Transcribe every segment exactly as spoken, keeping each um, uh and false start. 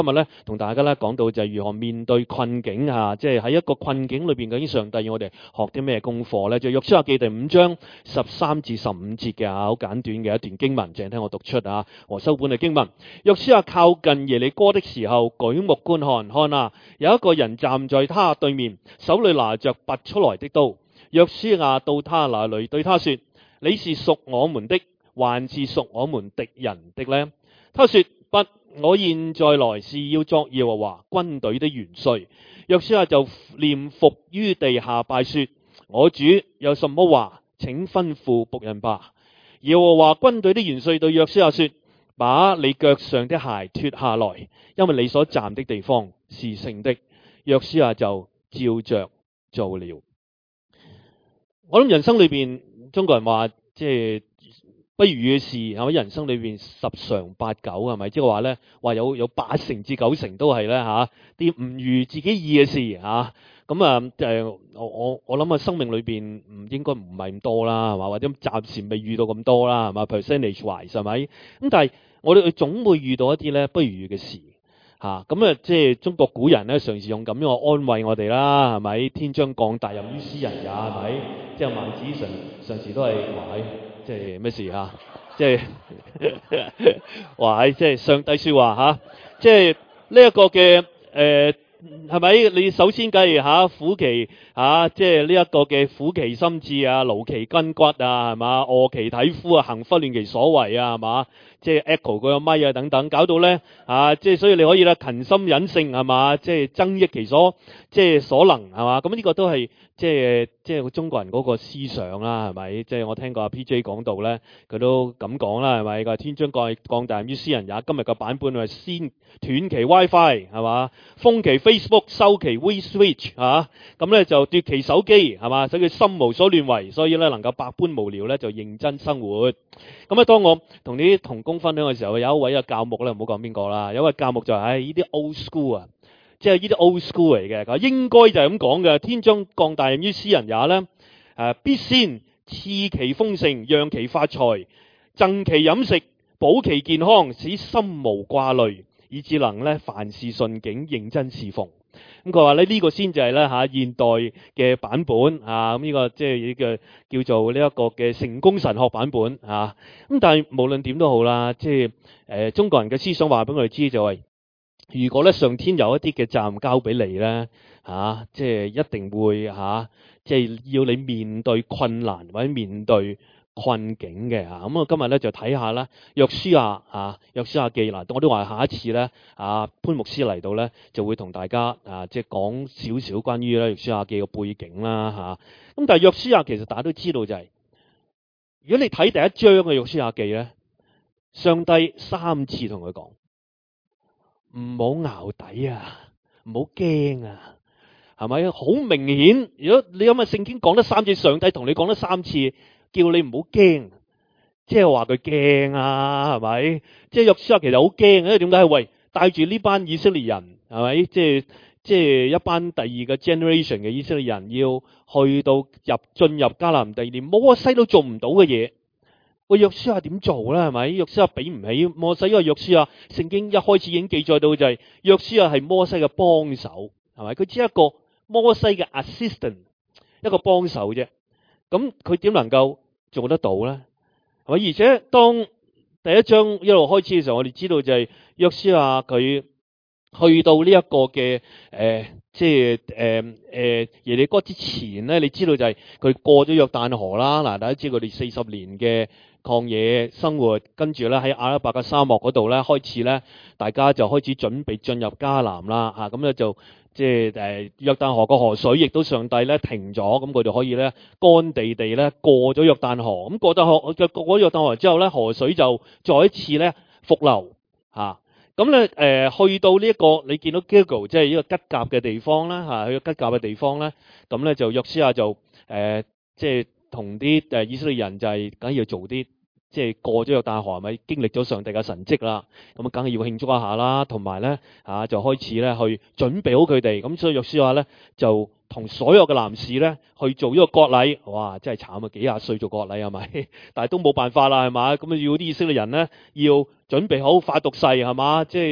今日咧同大家咧講到就係如何面對困境啊，即係喺一個困境裏邊，究竟上帝要我哋學啲咩功課咧？就約書亞記第五章十三至十五節嘅啊，好簡短嘅一段經文，淨係聽我讀出啊。和修本嘅經文，約書亞靠近耶利哥的時候，舉目觀看，看啊，有一個人站在他對面，手裏拿着拔出來的刀。約書亞到他那裏，對他說：你是屬我們的，還是屬我們敵人的呢？他說：不，我現在來是要作耶和華軍隊的元帥。約書亞就臉伏於地下拜說：我主有什麼話，請吩咐僕人吧。耶和華軍隊的元帥對約書亞說：把你腳上的鞋脱下來，因為你所站的地方是聖的。約書亞就照着做了。我諗人生裏邊，中國人話即係不如意嘅事，係咪？人生裏邊十常八九，係咪？即係話咧，話有有八成至九成都係咧吓啲唔如自己意嘅事吓。咁啊，誒，我我我諗啊，生命裏邊唔應該唔係咁多啦，係嘛？或者暫時未遇到咁多啦，係嘛 ？percentage wise 係咪？咁但係我哋總會遇到一啲咧不如意嘅事吓。咁啊，即係中國古人咧，嘗試用咁樣去安慰我哋啦，係咪？天將降大任於斯人也，係咪？即係孟子常常時都係話喺。即係咩事嚇？即係話喺即係上帝説話嚇。即係呢一個嘅誒係咪？你首先梗係嚇苦其嚇，即係呢一個嘅苦其心志啊，勞其筋骨啊，係嘛？餓其體膚啊，行拂亂其所為啊，係嘛？即係 echo 佢個咪啊等等，搞到咧啊！即係所以你可以咧勤心忍性係嘛？即係增益其所即係所能係嘛？咁呢個都係。即係即係中國人嗰個思想啦，係咪？即係我聽過阿 P J 講到咧，佢都咁講啦，係咪？佢話天將降降大任於斯人也。今日個版本係先斷其 WiFi 係嘛，封其 Facebook， 收其 WeSwitch 嚇，咁咧就奪其手機係嘛，使佢心無所亂為，所以咧能夠百般無聊咧就認真生活。咁咧當我同啲同工分享嘅時候，有一位嘅教牧咧，唔好講邊個啦，有一位教牧就係唉呢啲 old school 啊。即係呢啲 old school 嚟嘅，佢應該就係咁講嘅。天將降大任於斯人也咧，誒必先賜其豐盛，讓其發財，贈其飲食，保其健康，使心無掛慮，以致能咧凡事順境，認真侍奉。咁佢話咧呢個先就係咧嚇現代嘅版本啊，咁呢個即係呢個叫做呢一個嘅成功神學版本啊。咁但係無論點都好啦，即係誒中國人嘅思想話俾我哋知就係。如果咧上天有一啲嘅責任交俾你咧，嚇、啊，即係一定會嚇、啊，即係要你面對困難或者面對困境嘅嚇。咁、啊、我今日咧就睇下啦，約書亞嚇，約書亞記嗱，我都話下一次咧，啊潘牧師嚟到咧就會同大家啊即係講少少關於咧約書亞記嘅背景啦嚇。咁、啊、但係約書亞其實大家都知道就係、是，如果你睇第一章嘅約書亞記咧，上帝三次同佢講。唔好淆底啊，唔好驚啊，係咪？好明顯，如果你咁嘅聖經講得三次，上帝同你講得三次，叫你唔好驚，即係話佢驚啊，係咪？即係約書亞其實好驚，因為點解？喂，帶住呢班以色列人，係咪？即係即係一班第二個 generation 嘅以色列人，要去到入進入迦南地，連摩西都做唔到嘅嘢。個約書亞點做咧？係咪？約書亞比唔起摩西，因為約書亞聖經一開始已經記載到就係約書亞係摩西嘅幫手，係咪？佢只係一個摩西嘅 assistant， 一個幫手啫。咁佢點能夠做得到咧？係咪？而且當第一章一路開始嘅時候，我哋知道就係約書亞佢去到呢一個嘅誒、呃，即係誒誒耶利哥之前咧，你知道就係佢過咗約旦河啦。嗱，大家知道佢哋四十年嘅曠野生活，跟住咧喺亞拉伯嘅沙漠嗰度咧，開始咧大家就開始準備進入迦南啦嚇，咁咧就即係誒約旦河個河水亦都上帝咧停咗，咁佢哋可以咧乾地地咧過咗約旦河，咁過咗河嘅過咗約旦河之後咧，河水就再一次咧復流嚇，咁咧誒去到呢一個你見到 Gilgal 即係呢個吉甲嘅地方啦嚇，去到吉甲嘅地方咧，咁咧就約書亞就誒即係。同啲誒以色列人就係梗係要做啲即係過咗約旦河，係咪經歷咗上帝嘅神蹟啦？咁啊，梗係要慶祝一下啦，同埋咧嚇就開始咧去準備好佢哋。咁所以約書亞咧就同所有嘅男士咧去做呢個割禮。哇！真係慘啊，幾廿歲做割禮係咪？但係都冇辦法啦，係嘛？咁啊要啲以色列人咧要準備好發毒誓係嘛？即係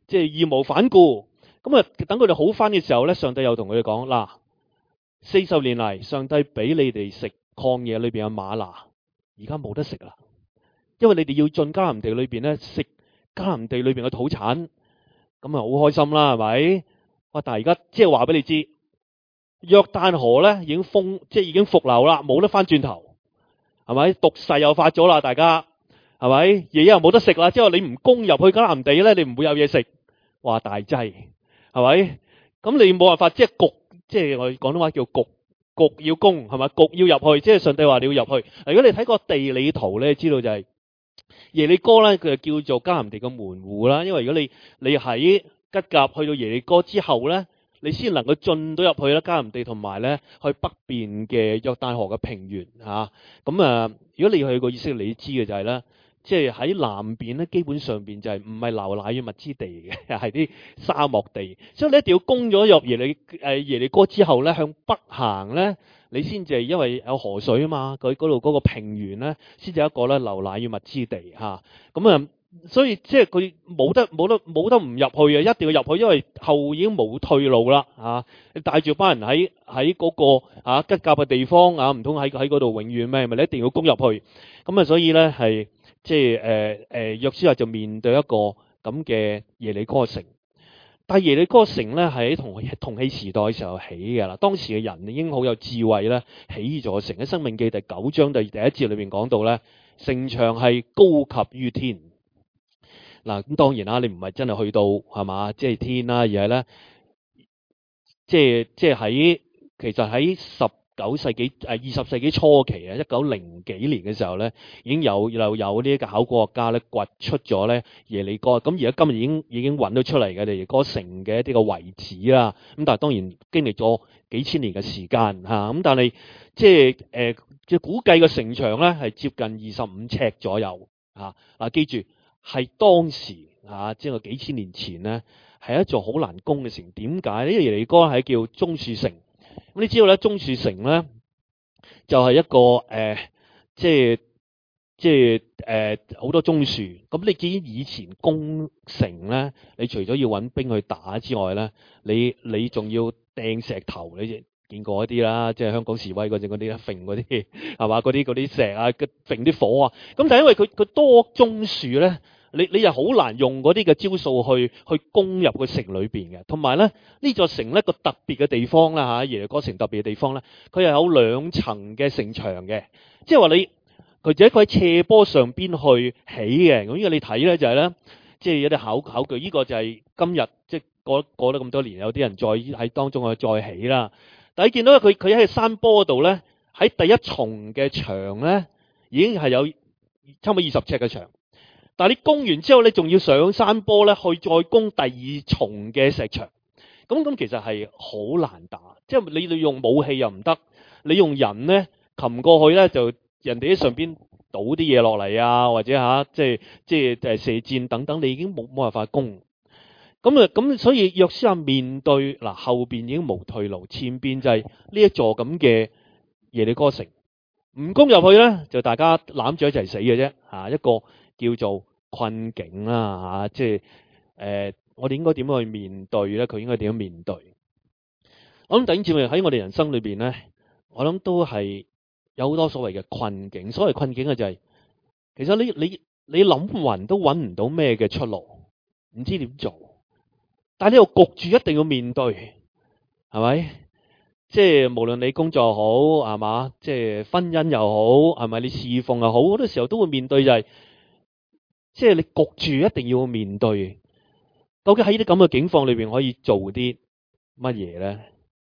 即係義無反顧。咁啊，等佢哋好翻嘅時候咧，上帝又同佢哋講：嗱，四十年嚟，上帝俾你哋食曠野裏邊嘅嗎哪，而家冇得食啦，因為你哋要進迦南地裏邊咧食迦南地裏邊嘅土產，咁啊好開心啦，係咪？哇！但係而家即係話俾你知，約旦河咧已經封，即係已經復流啦，冇得翻轉頭，係咪？毒誓又發咗啦，大家係咪？嘢又冇得食啦，即係你唔攻入去迦南地咧，你唔會有嘢食。哇！大劑，係咪？咁你冇辦法，即係焗，即係我哋廣東話叫焗，焗要攻，係咪？焗要入去，即係上帝話你要入去。如果你睇個地理圖咧，知道就係耶利哥咧，佢就叫做迦南地嘅門戶啦。因為如果你你喺吉甲去到耶利哥之後咧，你先能夠進到入去咧迦南地，同埋咧去北邊嘅約旦河嘅平原嚇。咁啊，如果你去過以色列，你知嘅就係咧，即係喺南邊咧，基本上邊就係唔係流奶與蜜之地嘅，係啲沙漠地。所以你一定要攻咗入耶利誒耶利哥之後咧，向北行咧，你先至係因為有河水啊嘛，佢嗰度嗰個平原咧，先至有一個咧流奶與蜜之地嚇。咁啊〜所以即係佢冇得冇得冇得唔入去啊！一定要入去，因為後已經冇退路啦嚇。你帶住班人喺喺嗰個啊吉甲嘅地方啊，唔通喺喺嗰度永遠咩？咪你一定要攻入去。咁啊，所以咧係即係誒誒約書亞就面對一個咁嘅耶利哥城。但係耶利哥城咧係喺同銅器時代嘅時候起嘅啦。當時嘅人已經好有智慧咧，起咗城。喺申命記第九章第第一節裏邊講到咧，城牆係高及於天。嗱，咁當然啦，你唔係真係去到係嘛，即係天啦，而係咧，即係即係喺其實喺十九世紀誒二十世紀初期啊，一九零幾年嘅時候咧，已經有又有呢一個考古學家咧掘出咗咧耶利哥，咁而家今日已經已經揾到出嚟嘅耶利哥城嘅一啲個遺址啦。咁但係當然經歷咗幾千年嘅時間嚇，咁但係即係誒即係估計個城牆咧係接近二十五尺左右嚇。嗱，記住。係當時啊，即係幾千年前咧，係一座好難攻嘅城。點解呢？因為耶利哥係叫棕樹城。咁你知道咧，棕樹城咧就係、是、一個誒、呃，即係即係誒好多棕樹。咁你見以前攻城咧，你除咗要揾兵去打之外咧，你你仲要掟石頭，你見過一啲啦，即係香港示威嗰陣嗰啲咧，揈嗰啲係嘛，嗰啲嗰啲石啊，揈啲火啊。咁但係因為佢佢多棕樹咧。你你又好難用嗰啲嘅招數去去攻入個城裏邊嘅，同埋咧呢座城咧個特別嘅地方啦嚇，耶利哥城特別嘅地方咧，佢係有兩層嘅城牆嘅，即係話你佢就喺佢喺斜坡上邊去起嘅。咁呢個你睇咧就係咧，即係有啲考考據，呢個就係今日即係過過咗咁多年，有啲人再喺當中去再起啦。但係你見到佢佢喺山坡度咧，喺第一重嘅牆咧已經係有差唔多二十尺嘅牆。但係你攻完之後咧，仲要上山坡咧，去再攻第二重嘅石牆。咁咁其實係好難打，即係你你用武器又唔得，你用人咧擒過去咧，就人哋喺上邊倒啲嘢落嚟啊，或者嚇即係即係誒射箭等等，你已經冇冇辦法攻。咁啊咁，所以約書亞面對嗱後邊已經無退路，前邊就係呢一座咁嘅耶利哥城，唔攻入去咧，就大家攬住一齊死嘅啫嚇，一個叫做困境啦嚇，即係誒，我哋應該點樣去面對咧？佢應該點樣面對？我諗弟兄姊妹喺我哋人生裏邊咧，我諗都係有好多所謂嘅困境。所謂困境嘅就係、是，其實你你你諗勻都揾唔到咩嘅出路，唔知點做。但係你又焗住一定要面對，係咪？即係無論你工作好係嘛，即係婚姻又好係咪？你侍奉又好，好多時候都會面對就係、是。即係你焗住一定要面對，究竟喺啲咁嘅境況裏邊可以做啲乜嘢咧？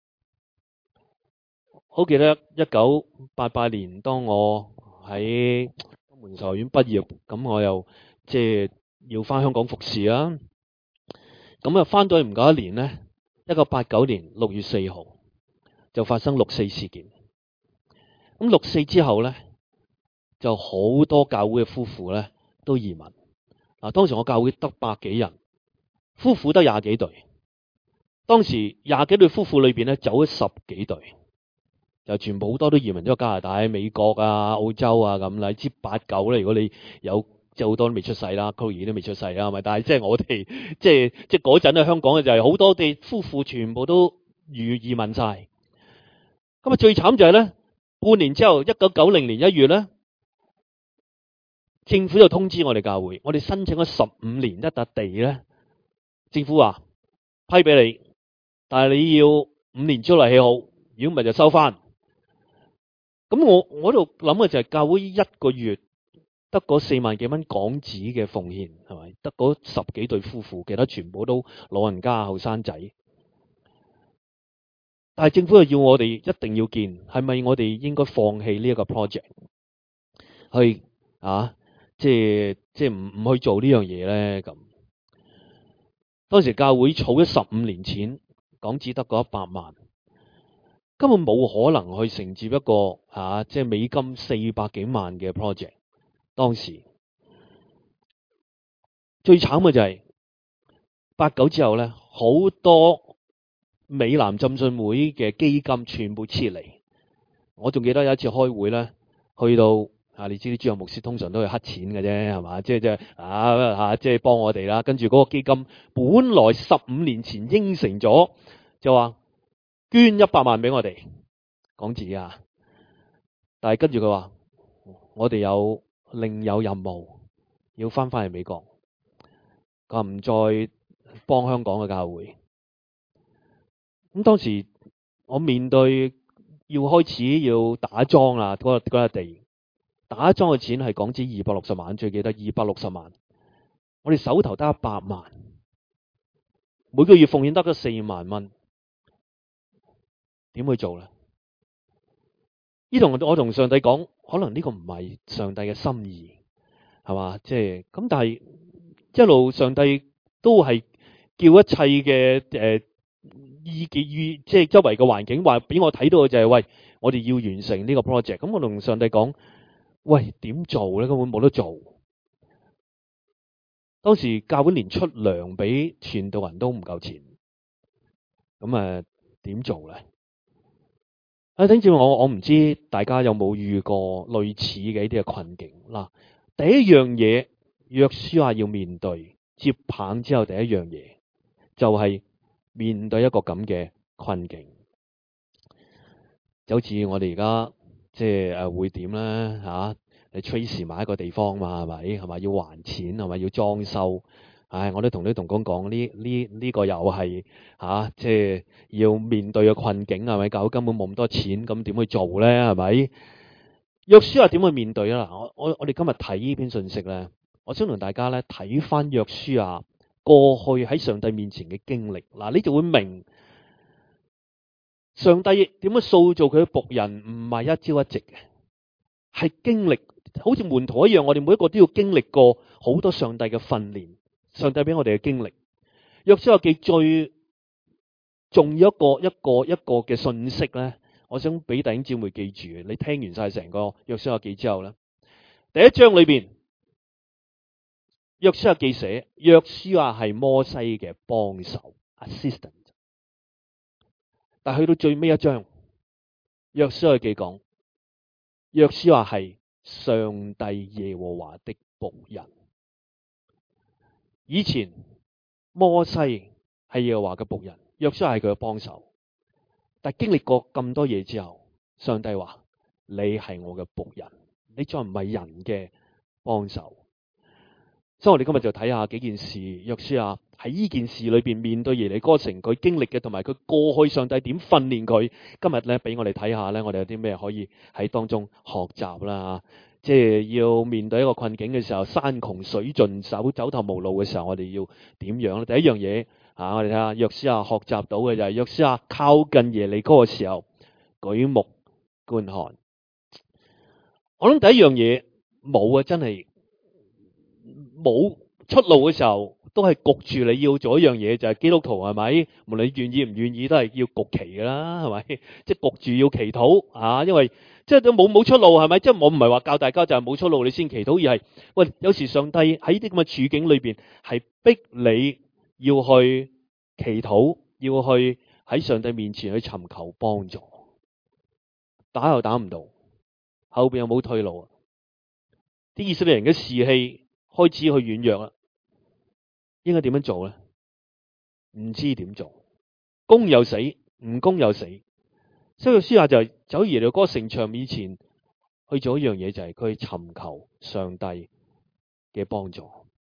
好記得一九八八年，當我喺金門神學院畢業，咁我又即係要翻香港服侍啦。咁啊，翻到去唔夠一年咧，一九八九年六月四號就發生六四事件。咁六四之後咧，就好多教會嘅夫婦咧都移民。嗱，當時我教會得百幾人，夫婦得廿幾對。當時廿幾對夫婦裏邊咧，走咗十幾對，就全部好多都移民咗加拿大、美國啊、澳洲啊咁啦，之八九咧。如果你有即係好多都未出世啦，Chloe都未出世啦，係咪？但係即係我哋即係即係嗰陣喺香港嘅就係好多哋夫婦全部都移移民晒。咁啊最慘就係咧，半年之後，一九九零年一月咧，政府就通知我哋教會，我哋申請咗十五年一笪地咧，政府話批俾你，但係你要五年之內起好，如果唔係就收翻。咁我我度諗嘅就係教會一個月得嗰四萬幾蚊港紙嘅奉獻，係咪？得嗰十幾對夫婦，其他全部都老人家後生仔。但係政府又要我哋一定要見，係咪我哋應該放棄呢一個 project 去啊？即係即係唔唔去做呢樣嘢咧？咁當時教會儲咗十五年錢，港紙得嗰一百萬，根本冇可能去承接一個啊即係美金四百幾萬嘅 project。當時最慘嘅就係八九之後咧，好多美南浸信會嘅基金全部撤離。我仲記得有一次開會咧，去到啊，你知啲主任牧師通常都係黑錢嘅啫，係嘛？即係即係啊嚇，即係幫我哋啦。跟住嗰個基金本來十五年前應承咗，就話捐一百萬俾我哋港紙啊，但係跟住佢話我哋有另有任務要翻返去美國，佢話唔再幫香港嘅教會。咁當時我面對要開始要打樁啦，嗰個嗰笪地打樁嘅錢係港紙二百六十萬，最記得二百六十萬。我哋手頭得一百萬，每個月奉獻得咗四萬蚊，點去做咧？呢同我同上帝講，可能呢個唔係上帝嘅心意，係嘛？即係咁，但係一路上帝都係叫一切嘅誒意見，意即係周圍嘅環境話俾我睇到嘅就係、是，喂，我哋要完成呢個 project。咁我同上帝講，喂，點做咧？根本冇得做。當時教會連出糧俾傳道人都唔夠錢，咁誒點做咧？啊，弟兄姊妹，我我唔知大家有冇遇過類似嘅呢啲嘅困境嗱。第一樣嘢，約書亞要面對接棒之後，第一樣嘢就係面對一個咁嘅困境，就好似我哋而家即係誒會點咧嚇？你 Trace 買一個地方嘛，係咪？係咪要還錢？係咪要裝修？唉，我都同啲同工講，呢呢呢個又係嚇，即係要面對嘅困境，係咪？教會根本冇咁多錢，咁點去做咧？係咪？約書亞點去面對啊？我我我哋今日睇呢篇信息咧，我想同大家咧睇翻約書亞過去喺上帝面前嘅經歷。嗱，你就會明上帝點樣塑造佢嘅僕人，唔係一朝一夕嘅，係經歷，好似門徒一樣，我哋每一個都要經歷過好多上帝嘅訓練。上帝俾我哋嘅經歷，約書亞記最重要一個一個一個嘅信息咧，我想俾弟兄姊妹記住。你聽完晒成個約書亞記之後咧，第一章裏邊，約書亞記寫約書亞係摩西嘅幫手 assistant， 但係去到最尾一章，約書亞記講約書亞係上帝耶和華的僕人。以前摩西係耶和華嘅僕人，約書亞係佢嘅幫手，但係經歷過咁多嘢之後，上帝話你係我嘅僕人，你再唔係人嘅幫手。所以我哋今日就睇下幾件事，約書亞喺呢件事裏邊面對耶利哥城佢經歷嘅，同埋佢過去上帝點訓練佢。今日咧俾我哋睇下咧，我哋有啲咩可以喺當中學習啦。即係要面對一個困境嘅時候，山窮水盡、走走投無路嘅時候，我哋要點樣咧？第一樣嘢啊，我哋睇下約書亞學習到嘅就係約書亞靠近耶利哥嘅時候，舉目觀看。我諗第一樣嘢冇啊，真係冇出路嘅時候，都係焗住你要做一樣嘢，就係基督徒係咪？無論你願意唔願意，都係要焗期㗎啦，係咪？即係焗住要祈禱啊，因為即係都冇冇出路係咪？即係我唔係話教大家就係冇出路你先祈禱，而係喂，有時上帝喺啲咁嘅處境裏邊係逼你要去祈禱，要去喺上帝面前去尋求幫助。打又打唔到，後邊又冇退路啊！啲以色列人嘅士氣開始去軟弱啦，應該點樣做咧？唔知點做，攻又死，唔攻又死。所以約書亞就走而嚟嗰個城牆面前去做一樣嘢，就係佢尋求上帝嘅幫助。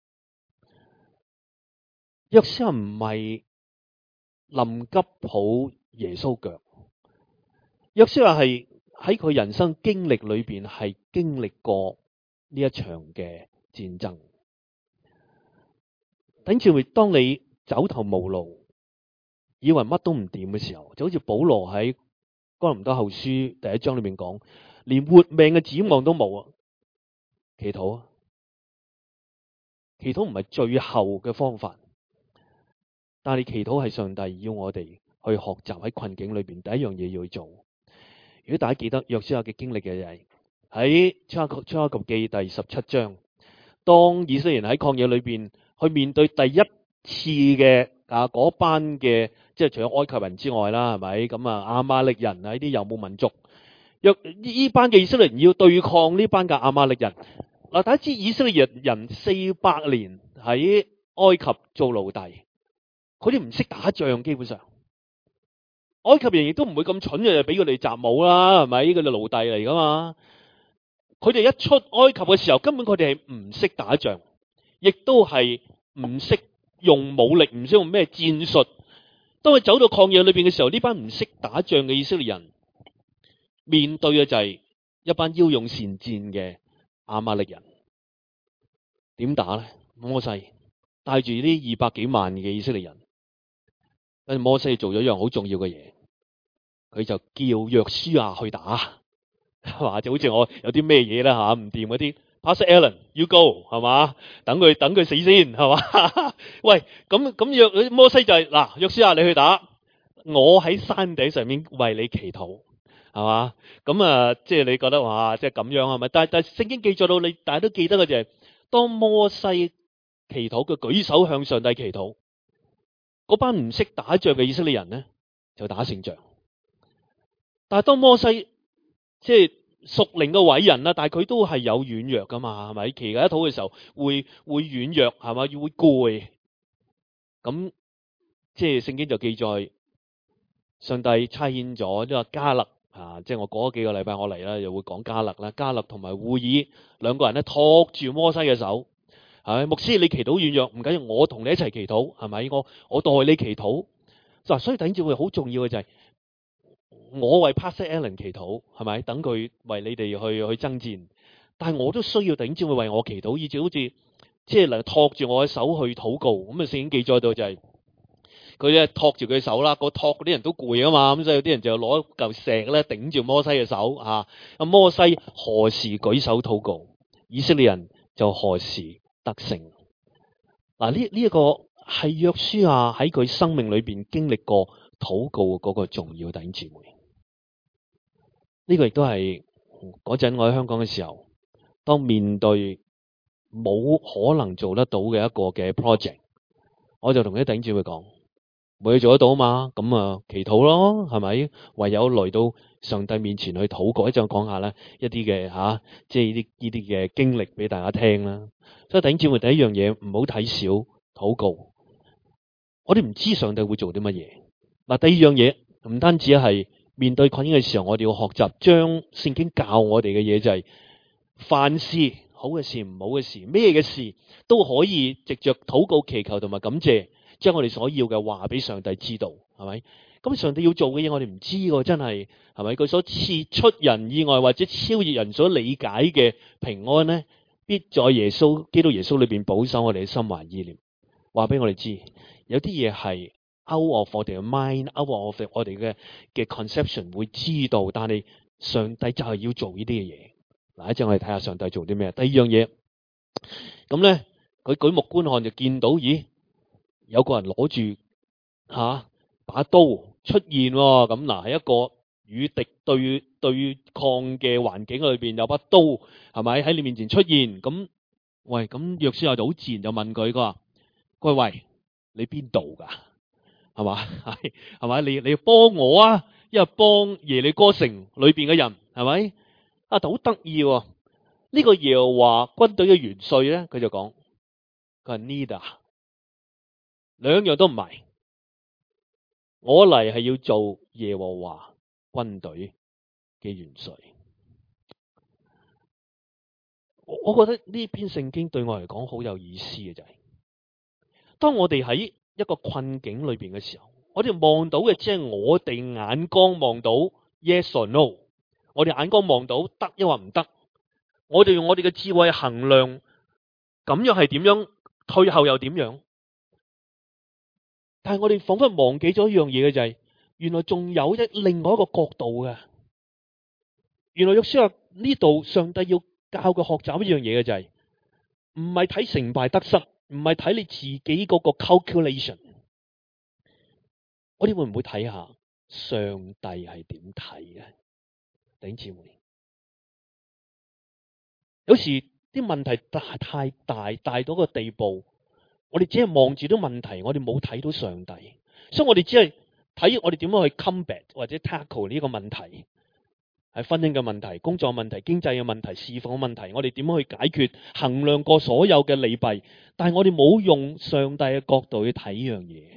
約書亞唔係臨急抱耶穌腳，約書亞係喺佢人生經歷裏邊係經歷過呢一場嘅戰爭。等住，當你走投無路，以為乜都唔掂嘅時候，就好似保羅喺哥林多後書第一章裏面講，連活命嘅指望都冇啊！祈禱啊！祈禱唔係最後嘅方法，但係祈禱係上帝要我哋去學習喺困境裏邊第一樣嘢要去做。如果大家記得約書亞嘅經歷嘅就係喺出埃及出埃及記第十七章，當以色列人喺曠野裏邊去面對第一次嘅啊嗰班嘅，即係除咗埃及人之外啦，係咪咁啊？亞瑪力人啊，呢啲游牧民族，若呢班嘅以色列人要對抗呢班嘅亞瑪力人。嗱，大家知以色列人四百年喺埃及做奴隸，佢哋唔識打仗，基本上埃及人亦都唔會咁蠢嘅，就俾佢哋習武啦，係咪？呢個就奴隸嚟噶嘛。佢哋一出埃及嘅時候，根本佢哋係唔識打仗，亦都係唔識用武力，唔識用咩戰術。當佢走到曠野裏邊嘅時候，呢班唔識打仗嘅以色列人面對嘅就係一班驍勇善戰嘅亞瑪力人。點打咧？摩西帶住呢二百幾萬嘅以色列人，跟住摩西做咗一樣好重要嘅嘢，佢就叫約書亞去打，係嘛？就好似我有啲咩嘢啦吓，唔掂嗰啲 ，Pastor Allen，you go 係嘛？等佢等佢死先係嘛？喂，咁咁約摩西就係、是、嗱，約書亞你去打，我喺山頂上面為你祈禱。係嘛？咁啊，即係你覺得話，即係咁樣係咪？但係但係聖經記載到你，大家都記得嘅就係，當摩西祈禱，佢舉手向上帝祈禱，嗰班唔識打仗嘅以色列人咧就打勝仗。但係當摩西即係屬靈嘅偉人啦，但係佢都係有軟弱噶嘛，係咪？祈緊一禱嘅時候會會軟弱係嘛？要會攰。咁即係聖經就記載，上帝差遣咗呢個迦勒。啊！即係我過咗幾個禮拜我嚟啦，又會講迦勒啦，迦勒同埋戶珥兩個人咧托住摩西嘅手，係咪？牧師你祈禱軟弱唔緊要，我同你一齊祈禱，係咪？我我代你祈禱。嗱，所以弟兄姊妹好重要嘅就係、是、我為 Pastor Allen 祈禱，係咪？等佢為你哋去去爭戰，但係我都需要弟兄姊妹為我祈禱，以至好似即係嚟托住我嘅手去禱告。咁啊，聖經記載到就係、是。佢咧托住佢手啦，個托嗰啲人都攰啊嘛，咁所以有啲人就攞嚿石咧頂住摩西嘅手啊。阿摩西何時舉手禱告，以色列人就何時得勝。嗱，呢呢一個係約書亞喺佢生命裏邊經歷過禱告嗰個重要弟兄姊妹。呢個亦都係嗰陣我喺香港嘅時候，當面對冇可能做得到嘅一個嘅 project， 我就同啲弟兄姊妹講。冇嘢做得到嘛？咁啊，祈禱咯，係咪？唯有來到上帝面前去禱告。一陣講下咧一啲嘅吓，即係呢啲呢啲嘅經歷俾大家聽啦。所以弟兄姊妹，第一樣嘢唔好睇小禱告。我哋唔知上帝會做啲乜嘢。嗱，第二樣嘢唔單止係面對困境嘅時候，我哋要學習將聖經教我哋嘅嘢就係、是，凡事好嘅事、唔好嘅事、咩嘅事都可以藉着禱告、祈求同埋感謝。將我哋所要嘅話俾上帝知道，係咪？咁上帝要做嘅嘢我哋唔知喎，真係係咪？佢所賜出人意外或者超越人所理解嘅平安咧，必在耶穌基督耶穌裏邊保守我哋嘅心懷意念。話俾我哋知，有啲嘢係 out of 我哋嘅 mind，out of 我哋嘅嘅 conception 會知道，但係上帝就係要做呢啲嘅嘢。嗱，一陣我哋睇下上帝做啲咩。第二樣嘢，咁咧佢舉目觀看就見到，咦？有個人攞住吓把刀出現喎，咁嗱喺一個與敵對對抗嘅環境裏邊有把刀，係咪喺你面前出現？咁喂，咁約書亞就好自然就問佢，佢話：喂喂，你邊度噶？係嘛？係係咪？你你要幫我啊？因為幫耶利哥城裏邊嘅人係咪？啊，就好得意喎！ 呢個耶和華軍隊嘅元帥咧，佢就講，佢話 neither，兩樣都唔係，我嚟係要做耶和華軍隊嘅元帥。我我覺得呢篇聖經對我嚟講好有意思嘅就係、是，當我哋喺一個困境裏邊嘅時候，我哋望到嘅只係我哋眼光望到 yes or no， 我哋眼光望到得抑或唔得，我哋用我哋嘅智慧衡量，咁樣係點樣，退後又點樣？但係我哋仿佛忘記咗一樣嘢嘅就係、是，原來仲有一另外一個角度嘅。原來約書亞呢度上帝要教佢學習一樣嘢嘅就係、是，唔係睇成敗得失，唔係睇你自己嗰個 calculation。我哋會唔會睇下上帝係點睇嘅？弟兄姊妹，有時啲問題大太大，大到個地步，我哋只係望住啲問題，我哋冇睇到上帝，所以我哋只係睇我哋點樣去 combat 或者 tackle 呢個問題。係婚姻嘅問題、工作問題、經濟嘅問題、侍奉嘅問題，我哋點樣去解決？衡量過所有嘅利弊，但係我哋冇用上帝嘅角度去睇呢樣嘢。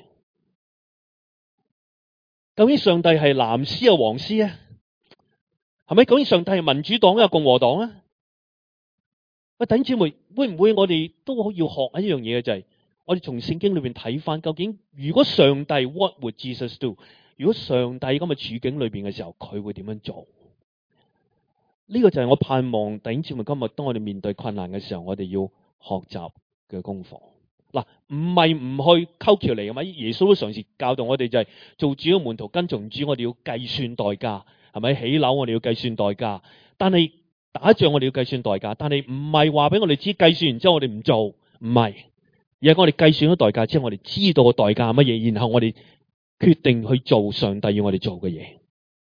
究竟上帝係藍絲啊、黃絲啊？係咪？究竟上帝係民主黨啊、共和黨啊？喂，弟兄姊妹，會唔會我哋都要學一樣嘢嘅就係、是，我哋從聖經裏邊睇翻，究竟如果上帝 What would Jesus do？ 如果上帝咁嘅處境裏邊嘅時候，佢會點樣做？呢個就係我盼望弟兄姊妹今日當我哋面對困難嘅時候，我哋要學習嘅功課。嗱，唔係唔去溝橋嚟嘅嘛？耶穌都嘗試教導我哋就係、是、做主嘅門徒跟從主，我哋要計算代價，係咪？起樓我哋要計算代價，但係打仗我哋要計算代價，但係唔係話俾我哋知計算完之後我哋唔做，唔係，而係我哋計算咗代價之後，我哋知道個代價係乜嘢，然後我哋決定去做上帝要我哋做嘅嘢。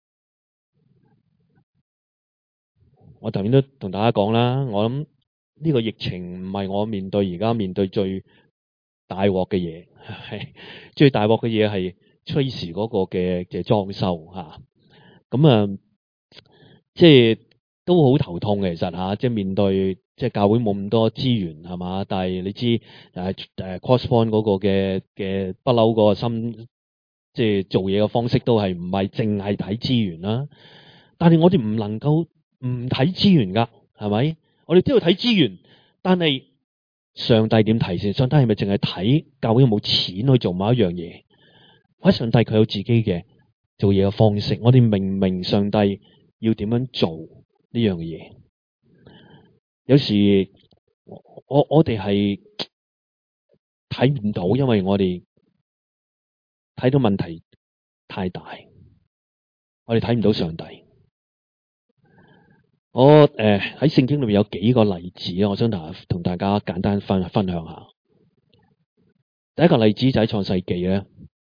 我頭先都同大家講啦，我諗呢個疫情唔係我面對而家面對最大鑊嘅嘢，係最大鑊嘅嘢係 Tracy 嗰個嘅嘅裝修吓，咁啊，即係都好頭痛嘅，其實吓，即係面對即係教會冇咁多資源係嘛，但係你知誒誒 Crosspoint 嗰個嘅嘅不嬲嗰個心，即係做嘢嘅方式都係唔係淨係睇資源啦，但係我哋唔能夠唔睇資源噶，係咪？我哋都要睇資源，但係上帝點睇先？上帝係咪淨係睇教會有冇錢去做某一樣嘢？或者上帝佢有自己嘅做嘢嘅方式？我哋明唔明上帝要點樣做呢樣嘢？有時我我哋係睇唔到，因為我哋睇到問題太大，我哋睇唔到上帝。我誒喺聖經裏面有幾個例子啊，我想同同大家簡單分分享下。第一個例子就喺創世記咧，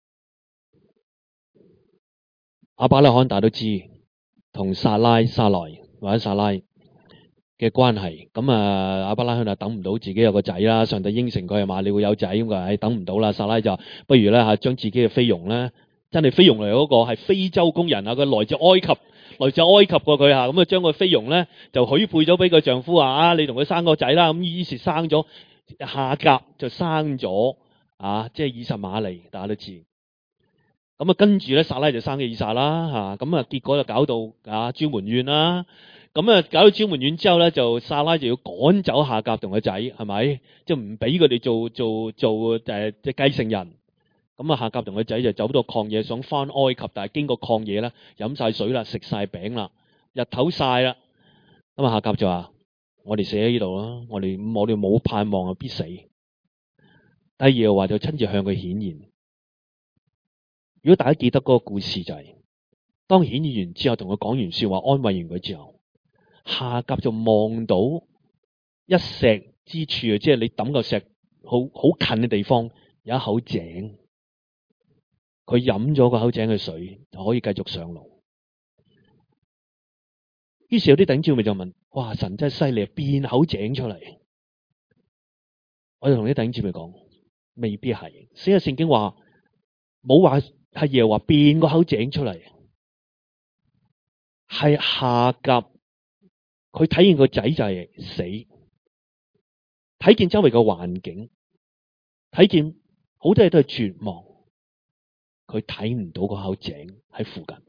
亞伯拉罕大家都知，同撒拉、撒萊或者撒拉嘅關係。咁啊，亞伯拉罕就等唔到自己有個仔啦，上帝應承佢係嘛，你會有仔咁佢，唉等唔到啦。撒拉就不如咧嚇將自己嘅菲傭咧，真係菲傭嚟嗰個係非洲工人啊，佢來自埃及。來自埃及過佢嚇，咁啊將個菲傭咧就許配咗俾佢丈夫啊，你同佢生個仔啦，咁於是生咗夏甲就生咗啊，即係以實瑪利，大家都知。咁啊跟住咧撒拉就生咗以撒啦嚇，咁啊結果就搞到啊招門怨啦，咁啊搞到招門怨之後咧，就撒拉就要趕走夏甲同個仔，係咪？即係唔俾佢哋做做做誒即係繼承人。咁啊，夏甲同個仔就走到曠野，想翻埃及，但係經過曠野咧，飲晒水啦，食晒餅啦，日頭晒啦。咁啊，夏甲就話：我哋死喺呢度啦，我哋我哋冇盼望啊，必死。第二話就親自向佢顯現。如果大家記得嗰個故事就係、是，當顯現完之後，同佢講完說話，安慰完佢之後，夏甲就望到一石之處啊，即係你抌個石好好近嘅地方有一口井。佢飲咗個口井嘅水，就可以繼續上路。於是有啲弟兄姊妹就問：哇，神真係犀利，變口井出嚟！我就同啲弟兄姊妹講：未必係。寫嘅聖經話冇話係耶和華變個口井出嚟，係夏甲佢睇見個仔就係死，睇見周圍嘅環境，睇見好多嘢都係絕望，佢睇唔到個口井喺附近。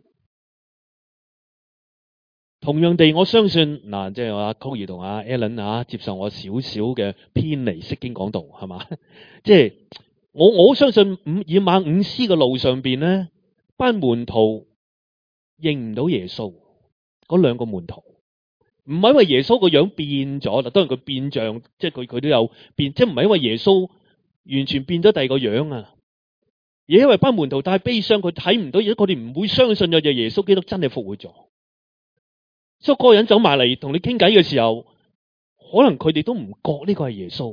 同樣地，我相信嗱，即係阿 Kobe 同阿 Alan 啊，接受我少少嘅偏離釋經講道，係嘛？即係我我相信五以馬忤斯嘅路上邊咧，班門徒認唔到耶穌，嗰兩個門徒唔係因為耶穌個樣變咗啦，當然佢變相，即係佢佢都有變，即係唔係因為耶穌完全變咗第二個樣啊，而因為班門徒太悲傷，佢睇唔到，而佢哋唔會相信有隻耶穌基督真係復活咗。所以嗰個人走埋嚟同你傾偈嘅時候，可能佢哋都唔覺呢個係耶穌。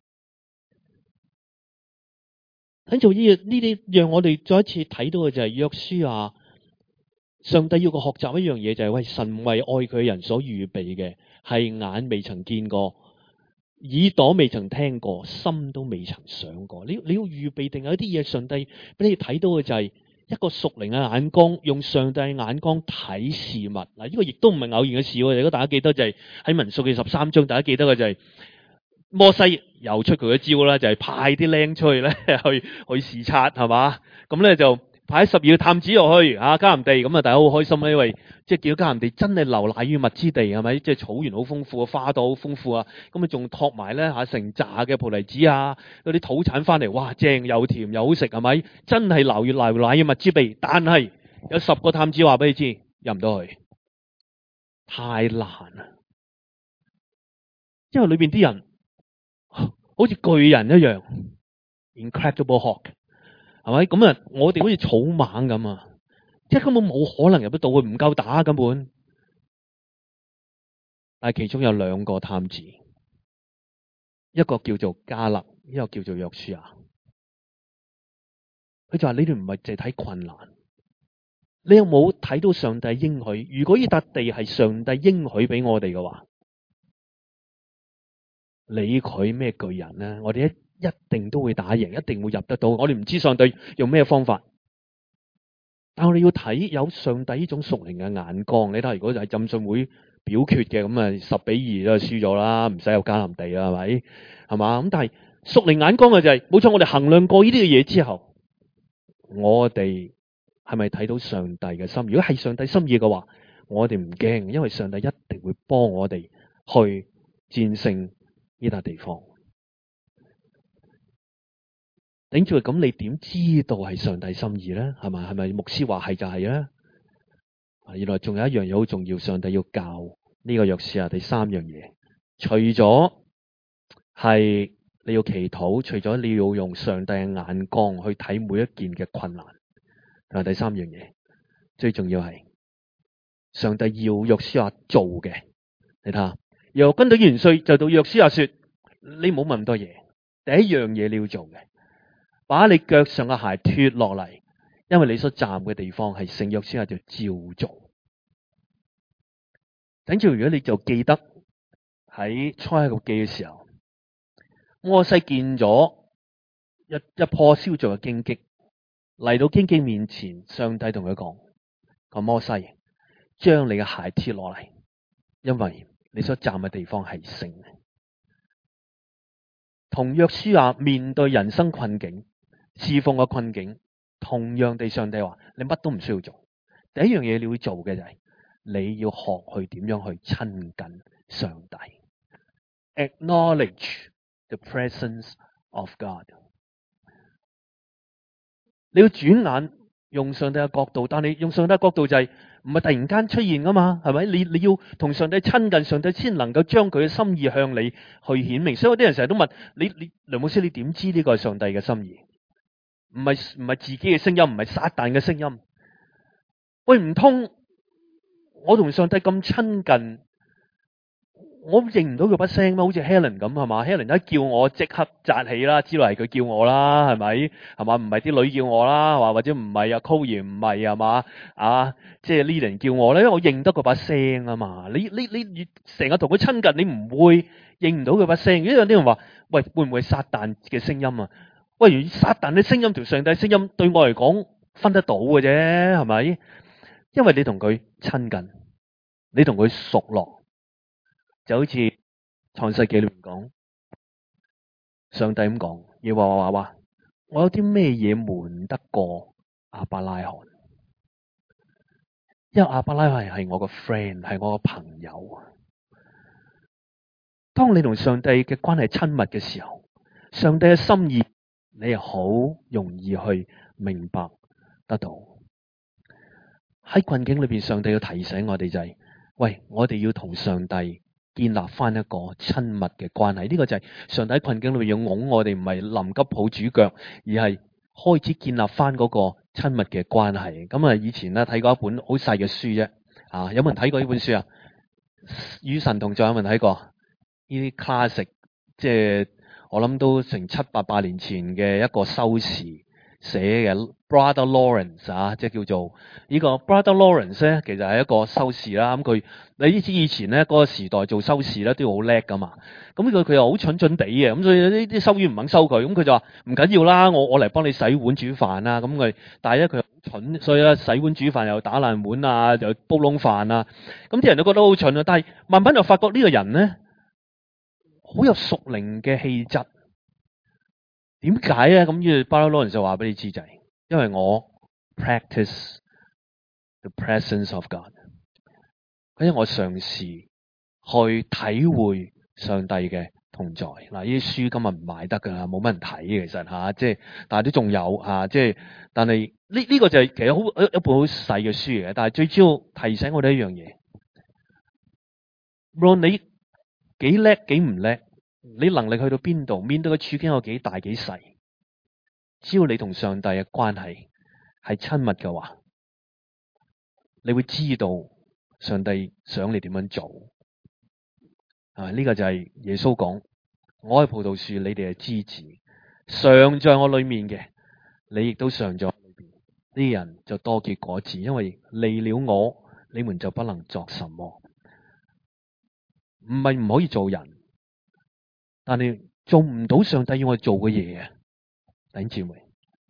喺做呢呢啲，讓我哋再一次睇到嘅就係約書亞，上帝要個學習一樣嘢就係、是、喂，神為愛佢嘅人所預備嘅係眼未曾見過，耳朵未曾聽過，心都未曾想過。你你要預備定有一啲嘢，上帝俾你睇到嘅就係、是。一個屬靈嘅眼光，用上帝嘅眼光睇事物。嗱，呢個亦都唔係偶然嘅事喎。如果大家記得就係喺民數記十三章，大家記得嘅就係摩西又出佢嘅招啦，就係、是、派啲僆出去咧去去視察，係嘛？咁咧就派十二個探子落去啊，迦南地。咁啊，大家好開心啦，因為即係見到迦南地真係流奶與蜜之地，係咪？即係草原好豐富，花朵好豐富啊。咁啊，仲托埋咧嚇成紮嘅葡提子啊，嗰啲土產翻嚟，哇，正又甜又好食，係咪？真係流越流奶與蜜之地。但係有十個探子話俾你知，入唔到去，太難啦，因為裏邊啲人好似巨人一樣 ，Incredible Hulk。係咪咁啊？我哋好似草蜢咁啊，即係根本冇可能入得到，佢唔夠打根本。但係其中有兩個探子，一個叫做迦勒，一個叫做約書亞。佢就話：你哋唔係淨係睇困難，你有冇睇到上帝應許？如果呢笪地係上帝應許俾我哋嘅話，理佢咩巨人呢？我哋一一定都會打贏，一定會入得到。我哋唔知上帝用咩方法，但我哋要睇有上帝呢種屬靈嘅眼光。你睇下，如果就係浸信會表決嘅，咁啊十比二都係輸咗啦，唔使有迦南地啦，係咪？係嘛？咁但係屬靈眼光嘅就係、是、冇錯。我哋衡量過呢啲嘅嘢之後，我哋係咪睇到上帝嘅心意？如果係上帝心意嘅話，我哋唔驚，因為上帝一定會幫我哋去戰勝呢笪地方。頂住咁，你點知道係上帝心意咧？係咪？係咪牧師話係就係咧？原來仲有一樣嘢好重要，上帝要教呢個約書亞第三樣嘢，除咗係你要祈禱，除咗你要用上帝嘅眼光去睇每一件嘅困難，同埋第三樣嘢，最重要係上帝要約書亞做嘅。你睇下，由軍隊元帥就到約書亞說：你唔好問咁多嘢，第一樣嘢你要做嘅，把你腳上嘅鞋脫落嚟，因為你所站嘅地方係聖。約書亞就照做。等住，如果你就記得喺出埃及記嘅時候，摩西見咗一一棵燒著嘅荊棘，嚟到荊棘面前，上帝同佢講：個摩西，將你嘅鞋脫落嚟，因為你所站嘅地方係聖。同約書亞面對人生困境、侍奉嘅困境，同樣地，上帝話：你乜都唔需要做，第一樣嘢你會做嘅就係、是、你要學去點樣去親近上帝 ，acknowledge the presence of God。你要轉眼用上帝嘅角度，但係用上帝嘅角度就係唔係突然間出現噶嘛？係咪？你你要同上帝親近，上帝先能夠將佢嘅心意向你去顯明。所以有啲人成日都問你：你梁牧師，你點知呢個係上帝嘅心意？唔係唔係自己嘅聲音，唔係撒旦嘅聲音。喂，唔通我同上帝咁親近，我認唔到佢把聲咩？好似 Helen 咁係嘛 ？Helen 一叫我即刻扎起啦，知道係佢叫我啦，係咪？係嘛？唔係啲女叫我啦，或或者唔係啊 Cole 唔係係嘛？啊，即係 Lilian 叫我咧，因為我認得佢把聲啊嘛。你你你成日同佢親近，你唔會認唔到佢把聲。因為有啲人話：喂，會唔會係撒旦嘅聲音啊？喂，如撒旦嘅聲音同上帝聲音對我嚟講分得到嘅啫，係咪？因為你同佢親近，你同佢熟絡。 就好似創世記裏面講，上帝咁講，要話話話，我有啲咩嘢瞞得過亞伯拉罕？因為亞伯拉罕係我個 friend，係我個朋友。當你同上帝嘅關係親密嘅時候，上帝嘅心意你係好容易去明白得到。喺困境裏邊，上帝要提醒我哋就係、是，喂，我哋要同上帝建立翻一個親密嘅關係。呢、這個就係上帝喺困境裏邊要擁我哋，唔係臨急抱主腳，而係開始建立翻嗰個親密嘅關係。咁啊，以前咧睇過一本好細嘅書啫，啊，有冇人睇過呢本書啊？與神同在有冇人睇過？呢啲 classic， 即係我諗都成七八百年前嘅一個修士寫嘅 Brother Lawrence 啊，即係叫做呢個 Brother Lawrence 咧，其實係一個修士啦。咁佢你知以前咧嗰個時代做修士咧都要好叻噶嘛。咁呢個佢又好蠢蠢地嘅，咁所以呢啲修院唔肯收佢，咁佢就話唔緊要啦，我我嚟幫你洗碗煮飯啦。咁佢但係咧佢好蠢，所以咧洗碗煮飯又打爛碗啊，又煲窿飯啊。咁啲人都覺得好蠢啊。但係慢慢就發覺呢個人咧好有屬靈嘅氣質。點解咧？咁呢個 Brother Lawrence就話俾你知就係，因為我 practice the presence of God， 因為我嘗試去體會上帝嘅同在。嗱，呢啲書今日唔賣得噶啦，冇乜人睇嘅，其實吓，即係但係都仲有吓，即係但係呢呢個就係其實好一一本好細嘅書嚟嘅，但係最主要提醒我哋一樣嘢，無論你幾叻幾唔叻，你能力去到邊度，面對嘅處境有幾大幾細，只要你同上帝嘅關係係親密嘅話，你會知道上帝想你點樣做。啊，呢個就係耶穌講，我係葡萄樹，你哋係枝子，常在我裏面嘅，你亦都常在我裏邊，呢啲人就多結果子，因為離了我，你們就不能作什麼。唔係唔可以做人，但係做唔到上帝要我做嘅嘢啊！弟兄姊妹，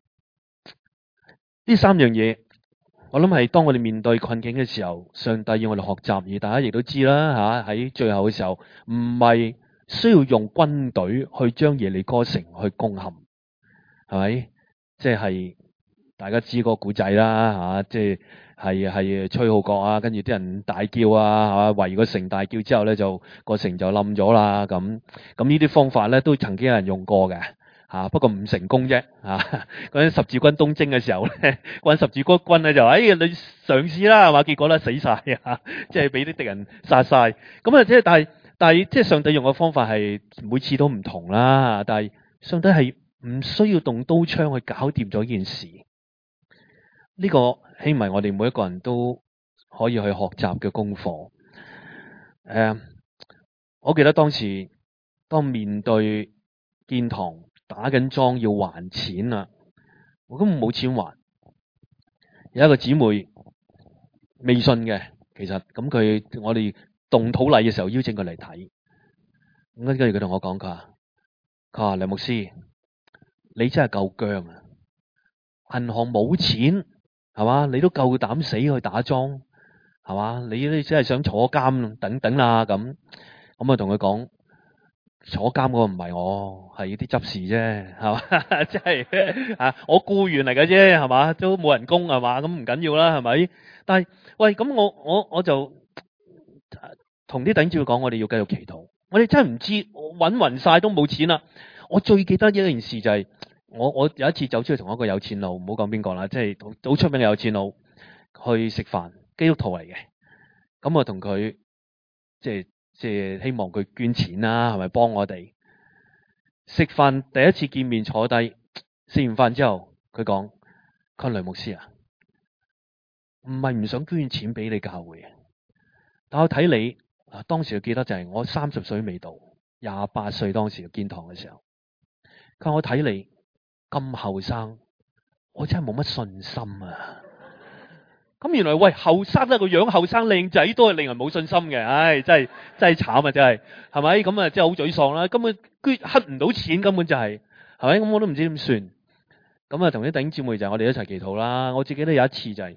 呢三樣嘢，我諗係當我哋面對困境嘅時候，上帝要我哋學習。而大家亦都知啦，吓，喺最後嘅時候，唔係需要用軍隊去將耶利哥城去攻陷，係咪？即係大家知個古仔啦，吓，即係係係吹號角啊，跟住啲人大叫啊，係嘛，圍個城大叫之後咧，就個城就冧咗啦。咁咁呢啲方法咧，都曾經有人用過嘅。吓，不過唔成功啫。吓，嗰陣十字軍東征嘅時候咧，嗰陣十字軍咧就話：哎，你嘗試啦，係嘛？結果咧死晒啊，即係俾啲敵人殺晒。咁啊，即係但係但係即係上帝用嘅方法係每次都唔同啦。但係上帝係唔需要動刀槍去搞掂咗件事。呢個希望我哋每一個人都可以去學習嘅功課。誒、uh，我記得當時當面對建堂打緊樁要還錢啦，我根本冇錢還。有一個姊妹未信嘅，其實咁佢我哋動土禮嘅時候邀請佢嚟睇，咁跟住佢同我講，佢話佢話梁牧師，你真係夠僵啊！銀行冇錢係嘛，你都夠膽死去打樁係嘛？你呢真係想坐監等等啦咁。咁啊同佢講，坐監嗰個唔係我，係啲執事啫，係嘛？即係啊，我僱員嚟嘅啫，係嘛？都冇人工係嘛？咁唔緊要啦，係咪？但係喂，咁我我我就同啲弟兄姊妹講，我哋要繼續祈禱。我哋真係唔知搵勻晒都冇錢啦。我最記得一件事就係、是、我我有一次走出去同一個有錢佬，唔好講邊個啦，即係好出名嘅有錢佬去食飯，基督徒嚟嘅。咁我同佢即係即係希望佢捐錢啦，係咪幫我哋食飯？第一次見面坐低食完飯之後，佢講：佢雷牧師啊，唔係唔想捐錢俾你教會，但我睇你啊，當時我記得就係我三十歲未到，廿八歲當時建堂嘅時候。佢話我睇你咁後生，我真係冇乜信心啊！咁原來喂後生咧個樣後生靚仔都係令人冇信心嘅，唉真係真係慘啊！真係係咪咁啊？真係好沮喪啦！根本捐乞唔到錢，根本就係係咪咁？我都唔知點算。咁啊，同啲弟兄姊妹就係我哋一齊祈禱啦。我自己都有一次就係、是、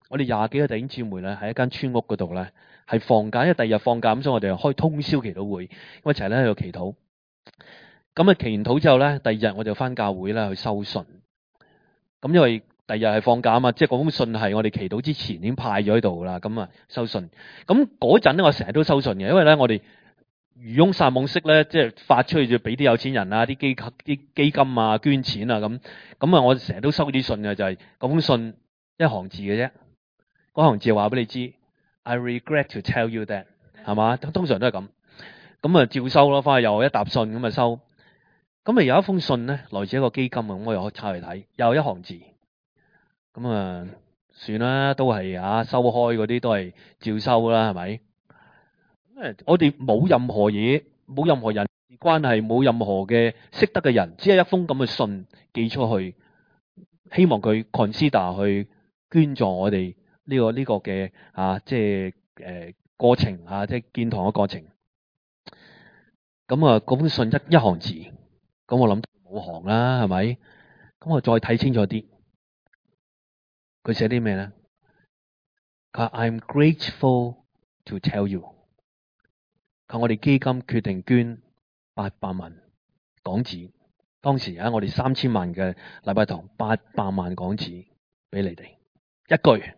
我哋廿幾個弟兄姊妹咧喺一間村屋嗰度咧，係放假，因為第二日放假，咁所以我哋開通宵祈禱會，咁一齊咧喺度祈禱。咁啊祈完禱之後咧，第二日我就翻教會啦去收信。咁因為第二日係放假啊嘛，即係嗰封信係我哋祈禱之前已經派咗喺度啦，咁啊收信。咁嗰陣咧，我成日都收信嘅，因為咧我哋漁翁撒網式咧，即係發出去就俾啲有錢人啊、啲基啲基金啊捐錢啊咁。咁啊，我成日都收啲信嘅，就係嗰封信一行字嘅啫。嗰行字話俾你知 ，I regret to tell you that， 係嘛？通常都係咁。咁啊照收咯，翻去又一沓信咁啊收。咁啊有一封信咧，來自一個基金啊，咁我又可以抄嚟睇，又一行字。咁啊算啦，都係啊收開嗰啲都係照收啦，係咪？誒，我哋冇任何嘢，冇任何人事關係，冇任何嘅識得嘅人，只係一封咁嘅信寄出去，希望佢 consider 去捐助我哋呢個呢個嘅啊，即係誒過程啊，即係建堂嘅過程。咁啊，嗰封信一一行字，咁我諗冇行啦，係咪？咁我再睇清楚啲，佢寫啲咩咧？佢話 I'm grateful to tell you。佢話我哋基金決定捐八百萬港紙，當時啊，我哋三千萬嘅禮拜堂，八百萬港紙俾你哋，一句。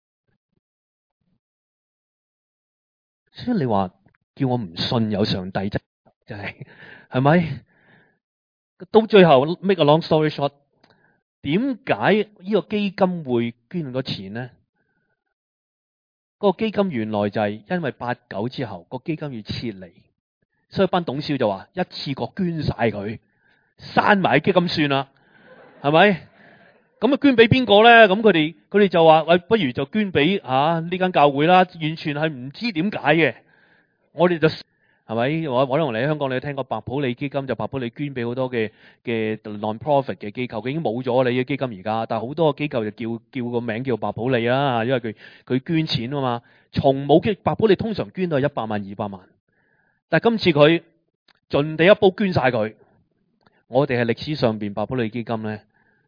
所以你話叫我唔信有上帝啫，就係係咪？到最後 make a long story short， 點解呢個基金會捐咁多錢咧？嗰個基金原來就係因為八九之後個基金要撤離，所以班董事就話一次過捐晒佢，閂埋基金算啦，係咪？咁啊捐俾邊個咧？咁佢哋佢哋就話喂，不如就捐俾啊呢間教會啦，完全係唔知點解嘅。我哋就係咪？我可能嚟香港你聽過白普理基金，就白普理捐俾好多嘅嘅 non-profit 嘅機構，佢已經冇咗你嘅基金而家，但係好多個機構就叫叫個名叫白普理啦，因為佢佢捐錢啊嘛，從冇嘅白普理通常捐到係一百萬二百萬，但係今次佢盡地一煲捐晒佢。我哋係歷史上邊白普理基金咧，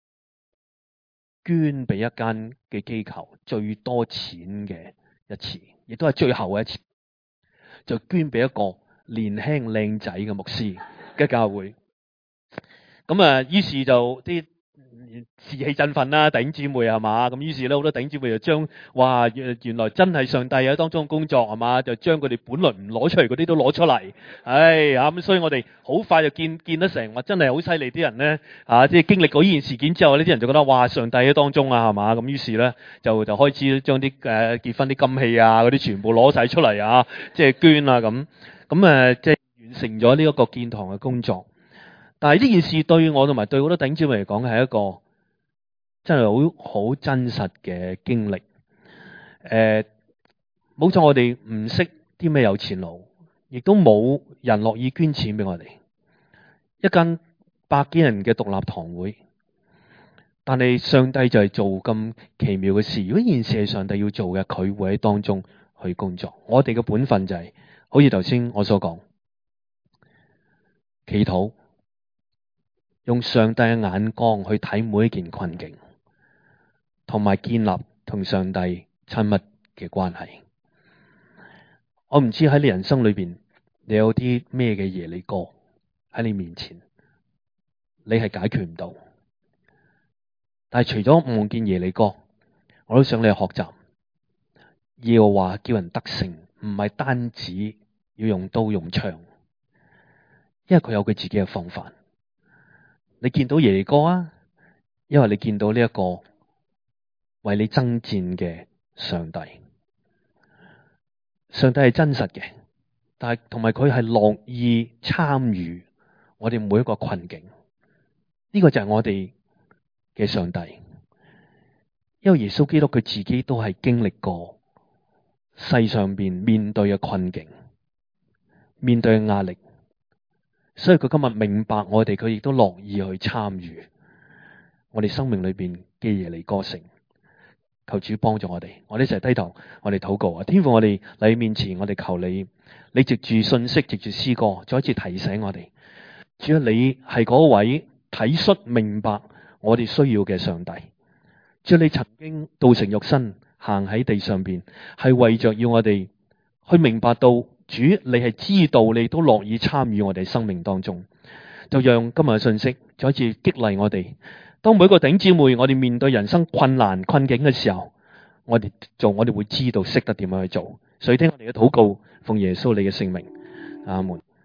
捐俾一間嘅機構最多錢嘅一次，亦都係最後嘅一次，就捐俾一個年輕靚仔嘅牧師嘅教會。咁啊，於是就啲士氣振奮啦，弟兄姊妹係嘛？咁於是咧好多弟兄姊妹就將哇原來真係上帝喺當中工作係嘛？就將佢哋本來唔攞出嚟嗰啲都攞出嚟。唉啊咁，所以我哋好快就見見得成，話真係好犀利啲人咧啊！即係經歷過呢件事件之後呢啲人就覺得哇上帝喺當中啊係嘛？咁於是咧就就開始將啲誒結婚啲金器啊嗰啲全部攞晒出嚟啊，即係捐啊咁咁誒，即係完成咗呢一個建堂嘅工作。但係呢件事對我同埋對好多弟兄姊妹嚟講係一個真係好好真實嘅經歷。誒、呃，冇錯，我哋唔識啲咩有錢佬，亦都冇人樂意捐錢俾我哋。一間百幾人嘅獨立堂會，但係上帝就係做咁奇妙嘅事。如果呢件事係上帝要做嘅，佢會喺當中去工作。我哋嘅本分就係、是，好似頭先我所講，祈禱。用上帝嘅眼光去睇每一件困境，同埋建立同上帝親密嘅關係。我唔知喺你人生裏邊，你有啲咩嘅耶利哥喺你面前，你係解決唔到。但係除咗望見耶利哥，我都想你去學習，要話叫人得勝，唔係單止要用刀用槍，因為佢有佢自己嘅方法。你見到耶利哥啊，因為你見到呢一個為你爭戰嘅上帝。上帝係真實嘅，但係同埋佢係樂意參與我哋每一個困境。呢個就係我哋嘅上帝，因為耶穌基督佢自己都係經歷過世上邊面對嘅困境，面對嘅壓力。所以佢今日明白我哋，佢亦都樂意去參與我哋生命裏邊嘅耶利哥城。求主幫助我哋，我哋一齊低頭，我哋禱告啊！天父，我哋嚟面前，我哋求你，你藉住信息，藉住詩歌，再一次提醒我哋。主啊，你係嗰位體恤明白我哋需要嘅上帝。主啊，你曾經道成肉身行喺地上邊，係為着要我哋去明白到主你係知道，你都樂意參與我哋生命當中。就讓今日嘅信息再一次激勵我哋。當每一個弟兄姊妹，我哋面對人生困難困境嘅時候，我哋做，我哋會知道識得點樣去做。所以聽我哋嘅禱告，奉耶穌你嘅聖名，阿門。